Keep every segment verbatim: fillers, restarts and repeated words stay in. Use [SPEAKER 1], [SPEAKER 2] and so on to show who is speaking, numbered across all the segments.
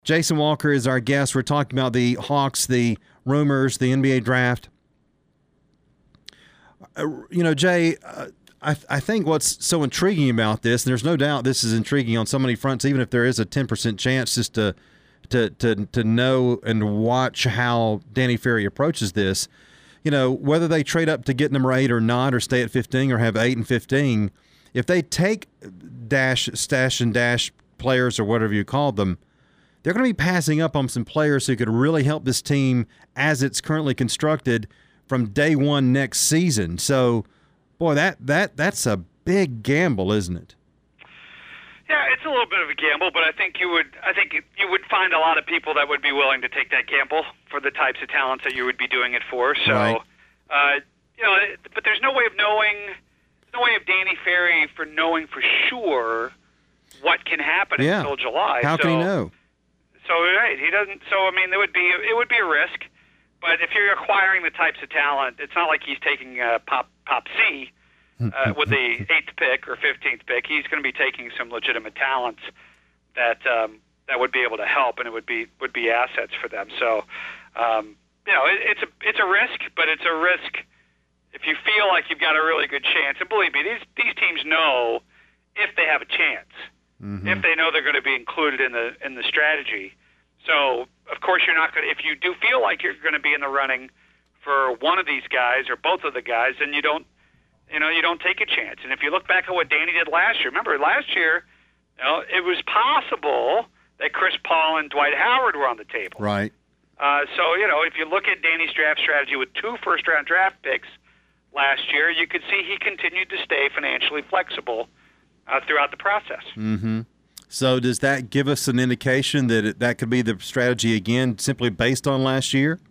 [SPEAKER 1] Jason Walker is our guest. We're talking about the Hawks, the rumors, the N B A draft. Uh, you know, Jay, uh, I, I think what's so intriguing about this, and there's no doubt this is intriguing on so many fronts, even if there is a ten percent chance just to, to, to, to know and watch how Danny Ferry approaches this. You know, whether they trade up to get number eight or not, or stay at fifteen or have eight and fifteen, if they take dash, stash and dash players or whatever you call them, they're going to be passing up on some players who could really help this team as it's currently constructed from day one next season. So, boy, that, that that's a big gamble, isn't it?
[SPEAKER 2] Yeah, it's a little bit of a gamble, but I think you would I think you would find a lot of people that would be willing to take that gamble for the types of talents that you would be doing it for. So,
[SPEAKER 1] right.
[SPEAKER 2] uh, you know, but there's no way of knowing, there's no way of Danny Ferry for knowing for sure what can happen
[SPEAKER 1] yeah.
[SPEAKER 2] until July.
[SPEAKER 1] How
[SPEAKER 2] so,
[SPEAKER 1] can he know?
[SPEAKER 2] So right, he doesn't. So I mean, there would be it would be a risk, but if you're acquiring the types of talent, it's not like he's taking uh, pop pop C. Uh, with the eighth pick or fifteenth pick, he's going to be taking some legitimate talents that um, that would be able to help, and it would be would be assets for them. So, um, you know, it, it's a it's a risk, but it's a risk if you feel like you've got a really good chance. And believe me, these these teams know if they have a chance, mm-hmm. if they know they're going to be included in the in the strategy. So, of course, you're not going to. If you do feel like you're going to be in the running for one of these guys or both of the guys, then you don't. You know, you don't take a chance. And if you look back at what Danny did last year, remember last year, you know, it was possible that Chris Paul and Dwight Howard were on the table.
[SPEAKER 1] Right.
[SPEAKER 2] Uh, so, you know, if you look at Danny's draft strategy with two first-round draft picks last year, you could see he continued to stay financially flexible uh, throughout the process.
[SPEAKER 1] Mm-hmm. So does that give us an indication that it, that could be the strategy again, simply based on last year?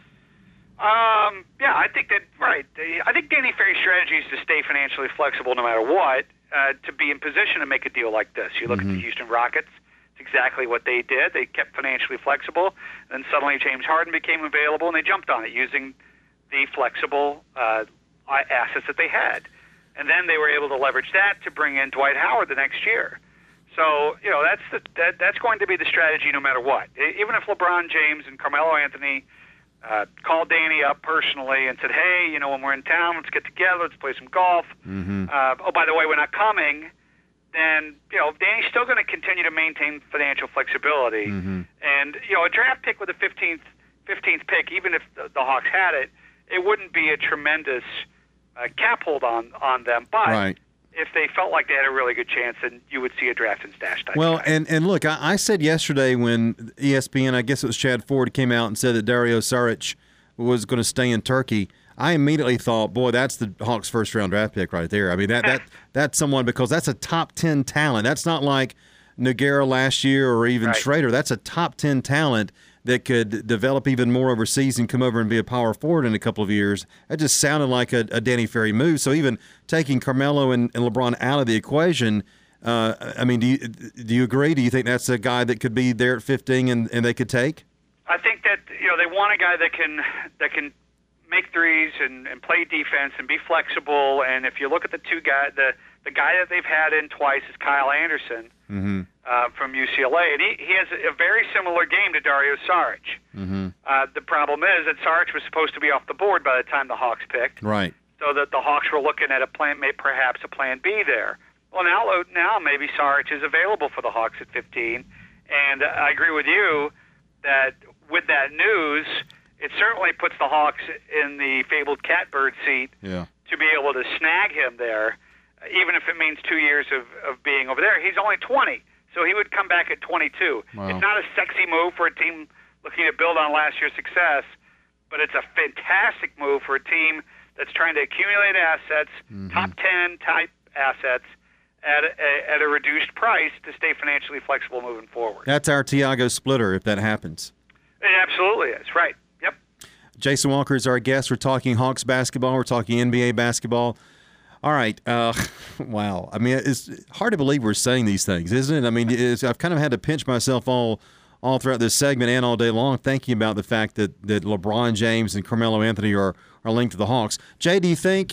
[SPEAKER 2] Um, yeah, I think that, right. I think Danny Ferry's strategy is to stay financially flexible no matter what, uh, to be in position to make a deal like this. You look mm-hmm. at the Houston Rockets, it's exactly what they did. They kept financially flexible, and suddenly James Harden became available, and they jumped on it using the flexible uh, assets that they had. And then they were able to leverage that to bring in Dwight Howard the next year. So, you know, that's the, that, that's going to be the strategy no matter what. Even if LeBron James and Carmelo Anthony Uh, called Danny up personally and said, hey, you know, when we're in town, let's get together, let's play some golf. Mm-hmm. Uh, oh, by the way, we're not coming. Then, you know, Danny's still going to continue to maintain financial flexibility. Mm-hmm. And, you know, a draft pick with a fifteenth, fifteenth pick, even if the, the Hawks had it, it wouldn't be a tremendous uh, cap hold on, on them. But
[SPEAKER 1] right.
[SPEAKER 2] if they felt like they had a really good chance, then you would see a draft and stash type.
[SPEAKER 1] Well,
[SPEAKER 2] guy.
[SPEAKER 1] and, and look, I, I said yesterday when E S P N, I guess it was Chad Ford, came out and said that Dario Saric was going to stay in Turkey, I immediately thought, boy, that's the Hawks' first-round draft pick right there. I mean, that that that's someone, because that's a top ten talent. That's not like Nogueira last year or even
[SPEAKER 2] right.
[SPEAKER 1] Schrader. That's a top ten talent that could develop even more overseas and come over and be a power forward in a couple of years. That just sounded like a, a Danny Ferry move. So even taking Carmelo and, and LeBron out of the equation, uh, I mean, do you, do you agree? Do you think that's a guy that could be there at fifteen and, and they could take?
[SPEAKER 2] I think that, you know, they want a guy that can that can make threes and, and play defense and be flexible. And if you look at the two guys, the, the guy that they've had in twice is Kyle Anderson. Mm-hmm. Uh, from U C L A, and he, he has a very similar game to Dario Saric. Mm-hmm. Uh, the problem is that Saric was supposed to be off the board by the time the Hawks picked,
[SPEAKER 1] right?
[SPEAKER 2] So that the Hawks were looking at a plan, maybe perhaps a plan B there. Well, now now maybe Saric is available for the Hawks at fifteen, and I agree with you that with that news, it certainly puts the Hawks in the fabled catbird seat
[SPEAKER 1] yeah.
[SPEAKER 2] to be able to snag him there. Even if it means two years of, of being over there. He's only twenty, so he would come back at twenty-two. Wow. It's not a sexy move for a team looking to build on last year's success, but it's a fantastic move for a team that's trying to accumulate assets, mm-hmm. top ten type assets, at a, at a reduced price to stay financially flexible moving forward.
[SPEAKER 1] That's our Tiago splitter if that happens.
[SPEAKER 2] It absolutely is, right. Yep.
[SPEAKER 1] Jason Walker is our guest. We're talking Hawks basketball. We're talking N B A basketball. All right. Uh, wow. I mean, it's hard to believe we're saying these things, isn't it? I mean, it's, I've kind of had to pinch myself all all throughout this segment and all day long thinking about the fact that, that LeBron James and Carmelo Anthony are, are linked to the Hawks. Jay, do you think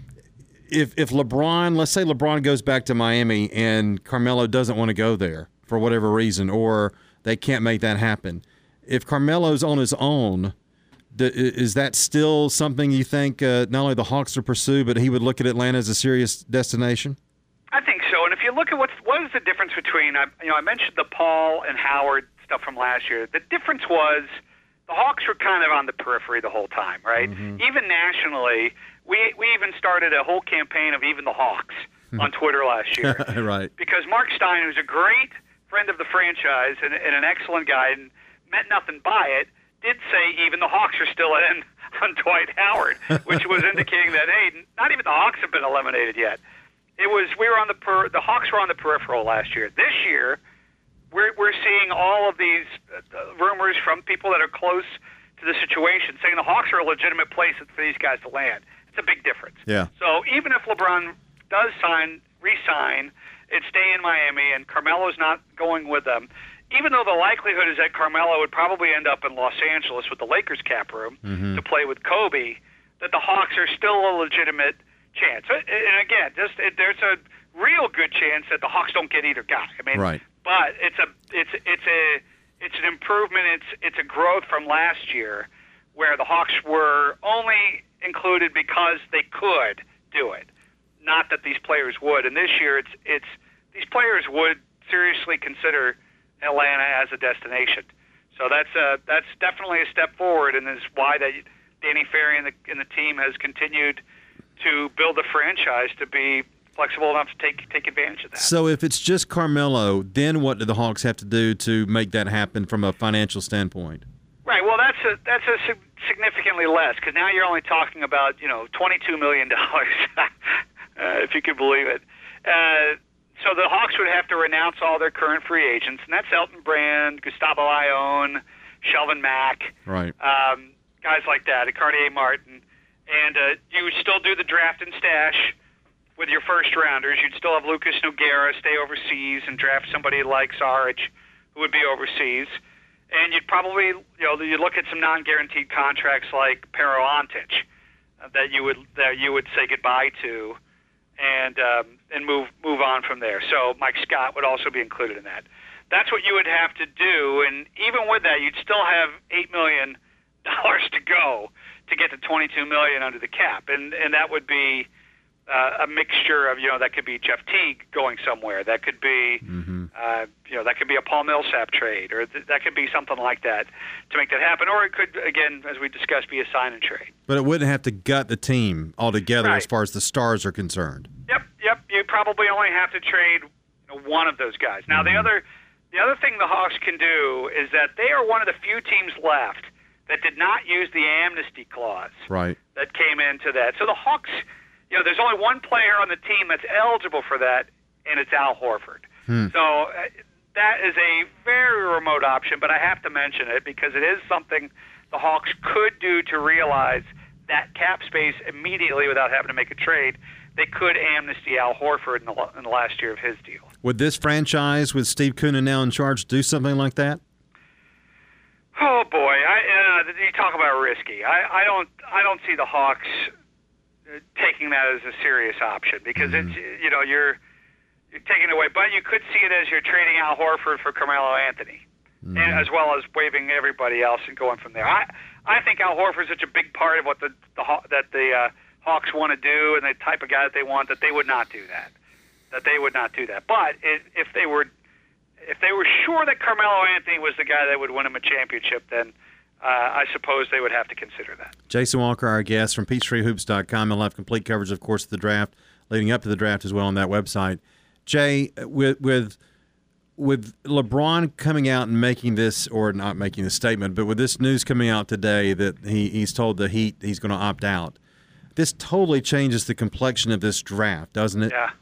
[SPEAKER 1] if if LeBron, let's say LeBron goes back to Miami and Carmelo doesn't want to go there for whatever reason, or they can't make that happen. If Carmelo's on his own, is that still something you think uh, not only the Hawks would pursue, but he would look at Atlanta as a serious destination?
[SPEAKER 2] I think so. And if you look at what's, what is the difference between, you know, I mentioned the Paul and Howard stuff from last year. The difference was the Hawks were kind of on the periphery the whole time, right? Mm-hmm. Even nationally, we we even started a whole campaign of even the Hawks on Twitter last year.
[SPEAKER 1] Right.
[SPEAKER 2] Because Mark Stein, who's a great friend of the franchise and, and an excellent guy and meant nothing by it, did say even the Hawks are still in on Dwight Howard, which was indicating that, hey, not even the Hawks have been eliminated yet. It was we were on the per, the Hawks were on the peripheral last year. This year, we're we're seeing all of these uh, rumors from people that are close to the situation saying the Hawks are a legitimate place for these guys to land. It's a big difference.
[SPEAKER 1] Yeah.
[SPEAKER 2] So even if LeBron does sign, re-sign, and stay in Miami, and Carmelo's not going with them, even though the likelihood is that Carmelo would probably end up in Los Angeles with the Lakers cap room mm-hmm. to play with Kobe, that the Hawks are still a legitimate chance. And again, just it, there's a real good chance that the Hawks don't get either guy. I mean,
[SPEAKER 1] right.
[SPEAKER 2] But it's a it's it's a it's an improvement. It's it's a growth from last year, where the Hawks were only included because they could do it, not that these players would. And this year, it's it's these players would seriously consider Atlanta as a destination. So that's a, that's definitely a step forward, and is why that Danny Ferry and the and the team has continued to build a franchise to be flexible enough to take take advantage of that.
[SPEAKER 1] So if it's just Carmelo, then what do the Hawks have to do to make that happen from a financial standpoint?
[SPEAKER 2] Right. Well, that's a that's a significantly less, because now you're only talking about you know twenty-two million dollars, uh, if you could believe it. Uh, so the Hawks would have to renounce all their current free agents, and that's Elton Brand, Gustavo Ione, Shelvin Mack,
[SPEAKER 1] right?
[SPEAKER 2] Um, guys like that, Cartier Martin, and uh, you would still do the draft and stash with your first rounders. You'd still have Lucas Nogueira stay overseas and draft somebody like Saric, who would be overseas. And you'd probably, you know, you'd look at some non-guaranteed contracts like Pero Antic uh, that you would that you would say goodbye to, and um, and move move on from there. So Mike Scott would also be included in that. That's what you would have to do, and even with that, you'd still have eight million dollars to go to get to twenty-two million dollars under the cap, and and that would be uh, a mixture of, you know, that could be Jeff Teague going somewhere, that could be mm-hmm. uh, you know that could be a Paul Millsap trade, or th- that could be something like that to make that happen, or it could, again, as we discussed, be a sign and trade.
[SPEAKER 1] But it wouldn't have to gut the team altogether,
[SPEAKER 2] right.
[SPEAKER 1] as far as the stars are concerned.
[SPEAKER 2] Yep, yep. You probably only have to trade, you know, one of those guys. Now mm-hmm. the other the other thing the Hawks can do is that they are one of the few teams left that did not use the amnesty clause
[SPEAKER 1] right.
[SPEAKER 2] that came into that. So the Hawks, you know, there's only one player on the team that's eligible for that, and it's Al Horford. Hmm. So uh, that is a very remote option, but I have to mention it because it is something the Hawks could do to realize that cap space immediately without having to make a trade. They could amnesty Al Horford in the, in the last year of his deal.
[SPEAKER 1] Would this franchise, with Steve Koonin now in charge, do something like that?
[SPEAKER 2] Oh boy, I, uh, you talk about risky. I, I don't, I don't see the Hawks taking that as a serious option because mm-hmm. it's, you know, you're you're taking it away. But you could see it as you're trading Al Horford for Carmelo Anthony, mm-hmm. and as well as waiving everybody else and going from there. I, I think Al Horford is such a big part of what the, the that the uh, Hawks want to do and the type of guy that they want that they would not do that. That they would not do that. But if, if they were. If they were sure that Carmelo Anthony was the guy that would win him a championship, then uh, I suppose they would have to consider that.
[SPEAKER 1] Jason Walker, our guest from Peachtree Hoops dot com. He'll have complete coverage, of course, of the draft, leading up to the draft as well on that website. Jay, with with with LeBron coming out and making this, or not making the statement, but with this news coming out today that he, he's told the Heat he's going to opt out, this totally changes the complexion of this draft, doesn't it?
[SPEAKER 2] Yeah,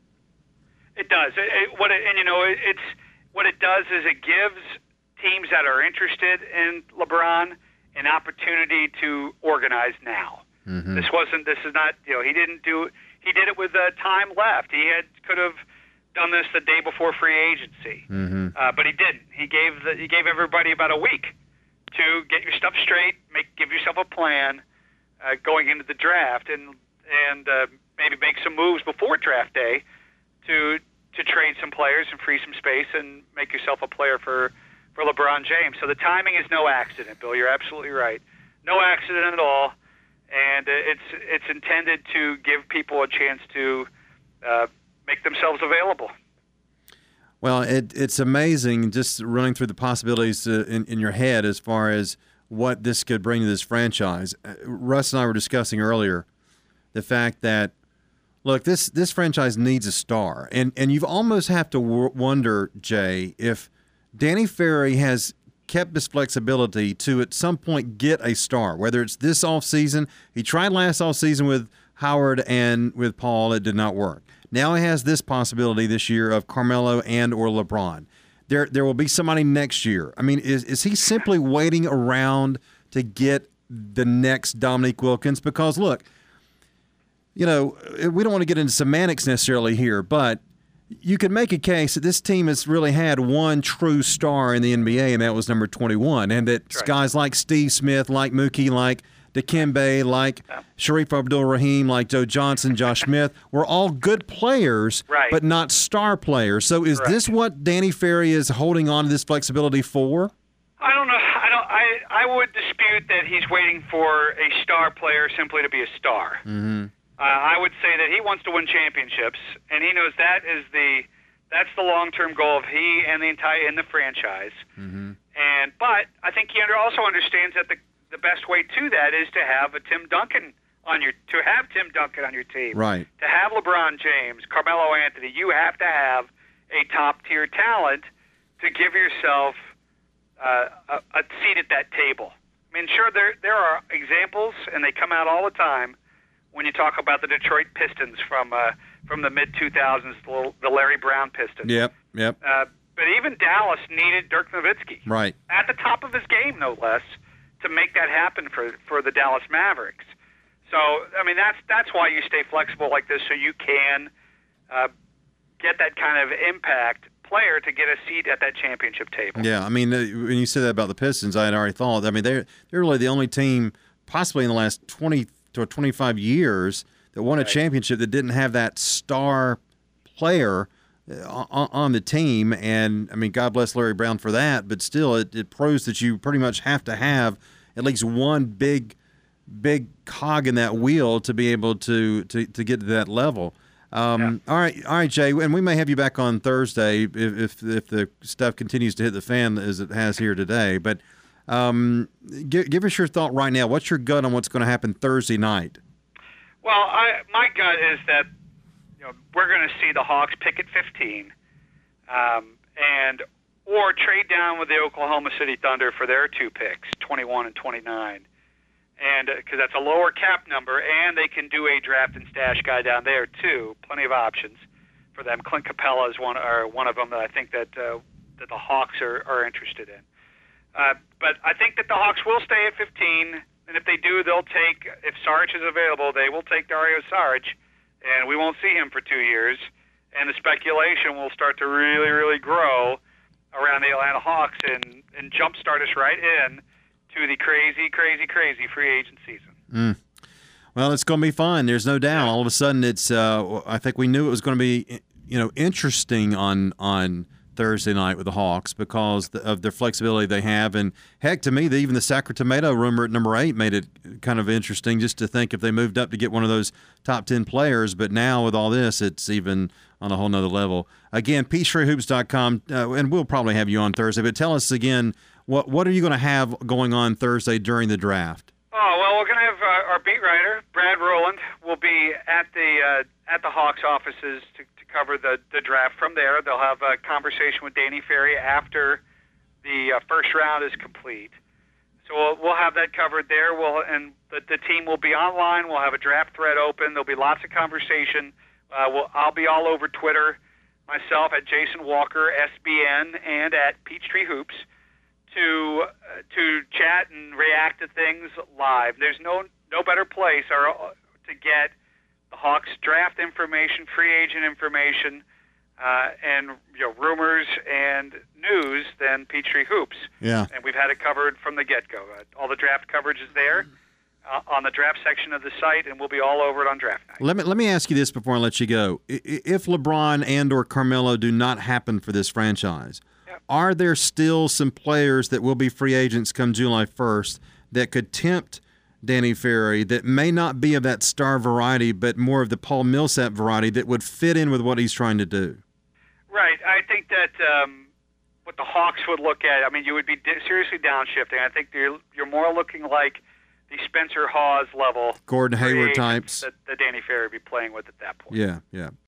[SPEAKER 2] it does. It, it, what it, and, you know, it, it's what it does is it gives teams that are interested in LeBron an opportunity to organize now. Mm-hmm. This wasn't. This is not. You know, he didn't do. He did it with uh, time left. He had could have done this the day before free agency, mm-hmm. uh, but he didn't. He gave the, he gave everybody about a week to get your stuff straight, make give yourself a plan uh, going into the draft, and and uh, maybe make some moves before draft day to. to trade some players and free some space and make yourself a player for, for LeBron James. So the timing is no accident, Bill. You're absolutely right. No accident at all. And it's it's intended to give people a chance to uh, make themselves available.
[SPEAKER 1] Well, it, it's amazing just running through the possibilities uh, in, in your head as far as what this could bring to this franchise. Uh, Russ and I were discussing earlier the fact that, look, this this franchise needs a star. And, and you've almost have to w- wonder, Jay, if Danny Ferry has kept this flexibility to at some point get a star, whether it's this offseason. He tried last offseason with Howard and with Paul. It did not work. Now he has this possibility this year of Carmelo and or LeBron. There there will be somebody next year. I mean, is is he simply waiting around to get the next Dominique Wilkins? Because, look, you know, we don't want to get into semantics necessarily here, but you could make a case that this team has really had one true star in the N B A, and that was number twenty-one, and that right. guys like Steve Smith, like Mookie, like Dikembe, like yeah. Sharif Abdul-Rahim, like Joe Johnson, Josh Smith, were all good players,
[SPEAKER 2] right.
[SPEAKER 1] but not star players. So is right. this what Danny Ferry is holding on to this flexibility for?
[SPEAKER 2] I don't know. I don't. I, I would dispute that he's waiting for a star player simply to be a star.
[SPEAKER 1] Mm-hmm.
[SPEAKER 2] Uh, I would say that he wants to win championships, and he knows that is the that's the long-term goal of he and the entire in the franchise.
[SPEAKER 1] Mm-hmm.
[SPEAKER 2] And but I think he under, also understands that the the best way to that is to have a Tim Duncan on your to have Tim Duncan on your team.
[SPEAKER 1] Right.
[SPEAKER 2] To have LeBron James, Carmelo Anthony, you have to have a top-tier talent to give yourself uh, a, a seat at that table. I mean, sure, there there are examples, and they come out all the time. When you talk about the Detroit Pistons from uh, from the mid two thousands, the, the Larry Brown Pistons.
[SPEAKER 1] Yep, yep.
[SPEAKER 2] Uh, but even Dallas needed Dirk Nowitzki.
[SPEAKER 1] Right.
[SPEAKER 2] At the top of his game, no less, to make that happen for, for the Dallas Mavericks. So, I mean, that's that's why you stay flexible like this, so you can uh, get that kind of impact player to get a seat at that championship table.
[SPEAKER 1] Yeah, I mean, uh, when you said that about the Pistons, I had already thought. I mean, they're, they're really the only team possibly in the last twenty to twenty-five years that won a
[SPEAKER 2] right.
[SPEAKER 1] championship that didn't have that star player on, on the team. And, I mean, God bless Larry Brown for that, but still it, it proves that you pretty much have to have at least one big big cog in that wheel to be able to, to, to get to that level. Um, yeah. All right, all right, Jay, and we may have you back on Thursday if, if if the stuff continues to hit the fan as it has here today. But um, give, give us your thought right now. What's your gut on what's going to happen Thursday night?
[SPEAKER 2] Well, I, my gut is that you know we're going to see the Hawks pick at fifteen, um, and or trade down with the Oklahoma City Thunder for their two picks, twenty-one and twenty-nine. And because uh, that's a lower cap number, and they can do a draft and stash guy down there too. Plenty of options for them. Clint Capella is one, or one of them that I think that uh, that the Hawks are, are interested in. Uh, but I think that the Hawks will stay at fifteen, and if they do, they'll take. If Saric is available, they will take Dario Saric, and we won't see him for two years. And the speculation will start to really, really grow around the Atlanta Hawks and and jumpstart us right in to the crazy, crazy, crazy free agent season.
[SPEAKER 1] Mm. Well, it's going to be fun. There's no doubt. All of a sudden, it's. Uh, I think we knew it was going to be, you know, interesting on on Thursday night with the Hawks because of their flexibility they have. And heck, to me, the, even the Sacramento rumor at number eight made it kind of interesting just to think if they moved up to get one of those top ten players. But now with all this, it's even on a whole nother level. Again, peachtree hoops dot com, uh, and we'll probably have you on Thursday. But tell us again. What what are you going to have going on Thursday during the draft?
[SPEAKER 2] Oh well, we're going to have uh, our beat writer Brad Rowland will be at the uh, at the Hawks offices to, to cover the, the draft. From there, they'll have a conversation with Danny Ferry after the uh, first round is complete. So we'll, we'll have that covered there. We'll and the, the team will be online. We'll have a draft thread open. There'll be lots of conversation. Uh, we'll, I'll be all over Twitter myself at Jason Walker S B N and at Peachtree Hoops. To uh, to chat and react to things live. There's no no better place or uh, to get the Hawks draft information, free agent information, uh, and you know rumors and news than Peachtree Hoops.
[SPEAKER 1] Yeah,
[SPEAKER 2] and we've had it covered from the get go. Uh, all the draft coverage is there uh, on the draft section of the site, and we'll be all over it on draft night.
[SPEAKER 1] Let me let me ask you this before I let you go: if LeBron and or Carmelo do not happen for this franchise. are there still some players that will be free agents come July first that could tempt Danny Ferry that may not be of that star variety, but more of the Paul Millsap variety that would fit in with what he's trying to do?
[SPEAKER 2] Right. I think that um, what the Hawks would look at, I mean, you would be di- seriously downshifting. I think you're, you're more looking like the Spencer Hawes level.
[SPEAKER 1] Gordon Hayward
[SPEAKER 2] free agents
[SPEAKER 1] types.
[SPEAKER 2] That, that Danny Ferry would be playing with at that point.
[SPEAKER 1] Yeah, yeah.